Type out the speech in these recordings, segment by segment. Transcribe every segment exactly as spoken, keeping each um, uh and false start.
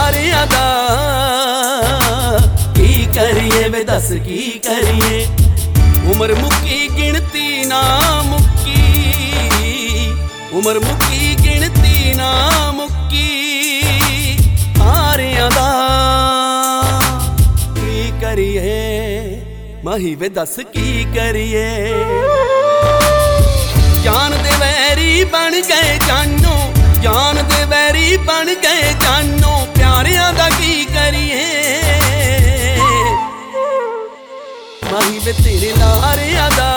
ਲਾਰਿਆਂ ਦਾ ਕੀ ਕਰੀਏ ਵੇ ਦੱਸ ਕੀ ਕਰੀਏ। ਉਮਰ ਮੁੱਕੀ ਗਿਣਤੀ ਨਾ ਮੁੱਕੀ, ਉਮਰ ਮੁੱਕੀ ਗਿਣਤੀ ਨਾ ਮੁੱਕੀ ਹਾਰਿਆਂ ਦਾ ਕੀ ਕਰੀਏ ਮਾਹੀ ਵੇ ਦੱਸ ਕੀ ਕਰੀਏ। ਜਾਨ ਦੇ ਵੈਰੀ ਬਣ ਗਏ ਜਾਨੋ, ਜਾਨ ਦੇ ਵੈਰੀ ਬਣ ਗਏ ਜਾਨੋ ਪਿਆਰਿਆਂ ਦਾ ਕੀ ਕਰੀਏ। ਮਾਹੀ ਵੇ ਤੇਰੇ ਲਾਰਿਆਂ ਦਾ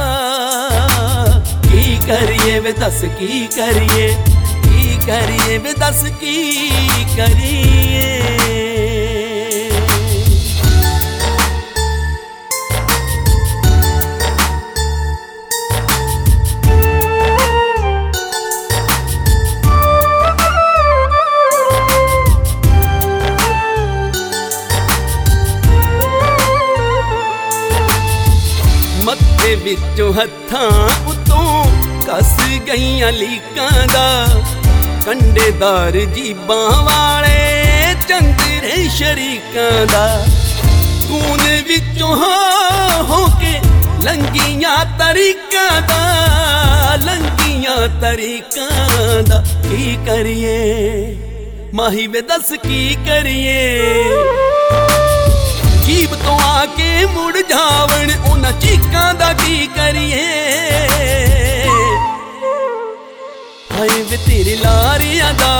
ਕੀ ਕਰੀਏ ਵੇ ਦੱਸ ਕੀ ਕਰੀਏ, ਕੀ ਕਰੀਏ ਵੇ ਦੱਸ ਕੀ ਕਰੀਏ। ਮੱਥੇ ਵਿੱਚੋਂ ਹੱਥਾਂ ਉਤੋਂ ਕੱਸ ਗਈਆਂ ਲੀਕਾਂ ਦਾ, ਕੰਡੇਦਾਰ ਜੀਬਾਂ ਵਾਲੇ ਚੰਦਰੇ ਸ਼ਰੀਕਾਂ ਦਾ। ਖੂਨ ਵਿੱਚੋਂ ਹੋ ਹੋ ਕੇ ਲੰਘੀਆਂ ਤਰੀਕਾਂ ਦਾ, ਲੰਘੀਆਂ ਤਰੀਕਾਂ ਦਾ ਕੀ ਕਰੀਏ ਮਾਹੀ ਵੇ ਦੱਸ ਕੀ ਕਰੀਏ। ਜੀਬ ਤੋਂ ਆ ਕੇ ਮੁੜ ਜਾਵਣ ਉਹਨਾਂ ਚੀਕਾਂ ਦਾ ਕੀ ਕਰੀਏ। ਹਾਏ ਵੇ ਤੇਰੇ ਲਾਰਿਆਂ ਦਾ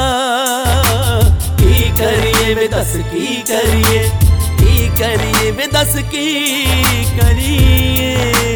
ਕੀ ਕਰੀਏ ਵੇ ਦੱਸ ਕੀ ਕਰੀਏ, ਕੀ ਕਰੀਏ ਵੇ ਦੱਸ ਕੀ ਕਰੀਏ।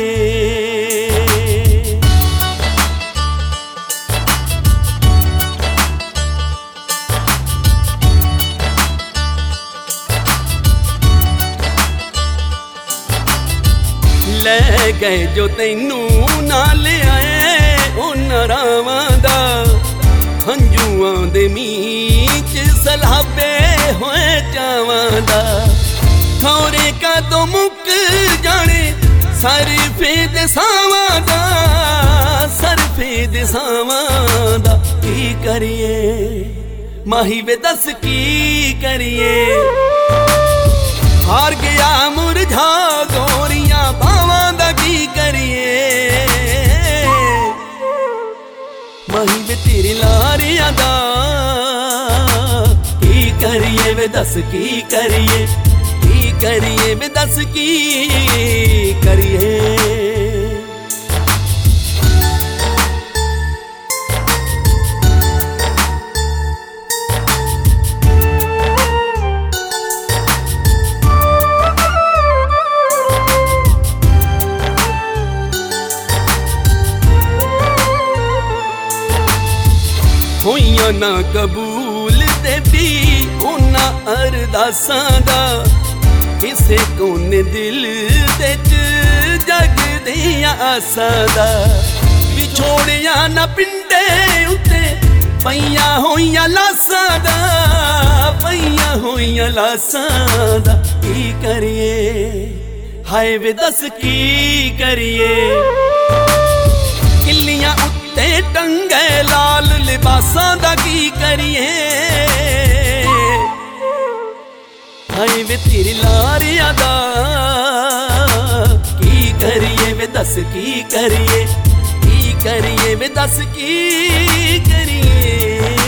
ਲੈ ਗਏ ਜੋ ਤੈਨੂੰ ਨਾਲ ਆਏ ਉਹਨਾਂ ਰਾਵਾਂ ਦਾ, ਹੰਝੂਆਂ ਦੇ ਮੀਂਹ ਚ ਸਲਾਬੇ ਹੋਏ ਚਾਵਾਂ ਦਾ। ਥੋੜੇ ਕਦੋਂ ਮੁੱਕ ਜਾਣੇ ਸਰਫੇ ਦੇ ਸਾਵਾਂ ਦਾ, ਸਰਫੇ ਦੇ ਸਾਵਾਂ ਦਾ ਕੀ ਕਰੀਏ ਮਾਹੀ ਵੇ ਦੱਸ ਕੀ ਕਰੀਏ। ਹਾਰ ਗਿਆ ਮੁਰਝਾ ਗੋਰੀਆਂ ਬਾਵਾਂ ਦਾ ਕੀ ਕਰੀਏ। ਮਾਹੀ ਵੇ ਤੇਰੇ ਲਾਰਿਆਂ ਦਾ ਕੀ ਕਰੀਏ ਵੇ ਦੱਸ ਕੀ ਕਰੀਏ, ਕੀ ਕਰੀਏ ਵੇ ਦੱਸ ਕੀ ਕਰੀਏ। ਹੋਈਆਂ ਨਾ ਕਬੂਲ ਤੇ ਵੀ ਉਹਨਾਂ ਅਰਦਾਸਾਂ ਦਾ, ਕਿਸੇ ਕੋਨੇ ਦਿਲ ਦੇ ਚ ਜਗਦੀਆਂ ਆਸਾਂ ਦਾ। ਵਿਛੋੜਿਆ ਨਾ ਪਿੰਡੇ ਉੱਤੇ ਪਈਆਂ ਹੋਈਆਂ ਲਾਸਾਂ ਦਾ, ਪਈਆਂ ਹੋਈਆਂ ਲਾਸਾਂ ਦਾ ਕੀ ਕਰੀਏ ਹਾਏ ਵੇ ਦੱਸ ਕੀ ਕਰੀਏ। ਕਿੱਲੀਆਂ ਉੱਤੇ ਟੰਗੇ ਲਾਲ ਲਿਬਾਸਾਂ ਦਾ ਕੀ ਕਰੀਏ। ਹਾਏ ਵੇ ਤੇਰੇ ਲਾਰਿਆਂ ਦਾ ਕੀ ਕਰੀਏ ਵੇ ਦੱਸ ਕੀ ਕਰੀਏ, ਕੀ ਕਰੀਏ ਵੇ ਦੱਸ ਕੀ ਕਰੀਏ।